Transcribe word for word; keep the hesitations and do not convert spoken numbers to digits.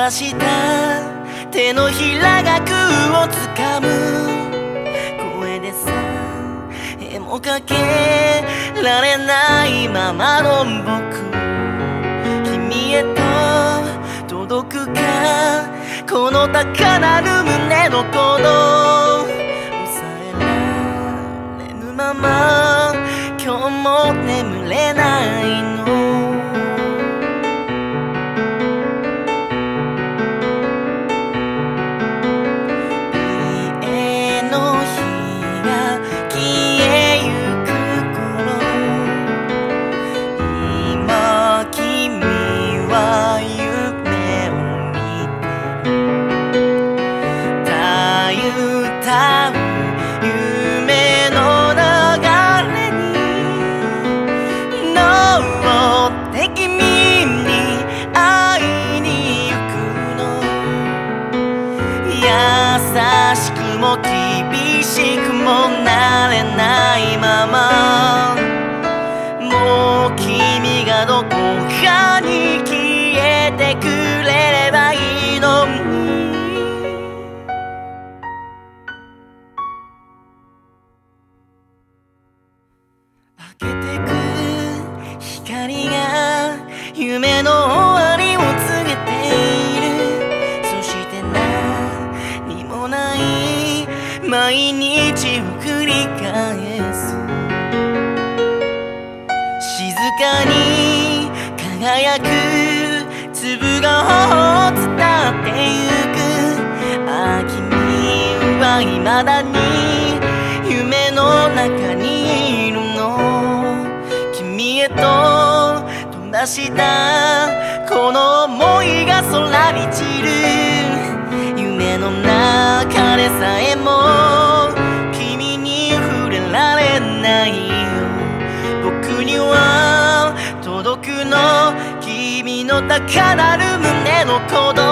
ばした手のひらが空をつかむ声でさえもかけられないままの僕、君へと届くかこの高鳴る胸の鼓動、抑えられぬまま今日も眠れないの。家の火が消えゆく頃、今君は夢を見てたゆたう夢の流れに乗って君に会いに行くの、優しくも厳しくもなれないまま、もう君がどこかに消えてくれればいいのに。明けてく光が夢の終わりを告げている。そして何もない毎日を繰り返す。静かに輝く粒が頬を伝ってゆく。ああ君は未だに夢の中にいるの。君へと飛ばしたこの想いが空に散る。夢の中でさえも君に触れられないよ。僕には届くの君の高鳴る胸の鼓動。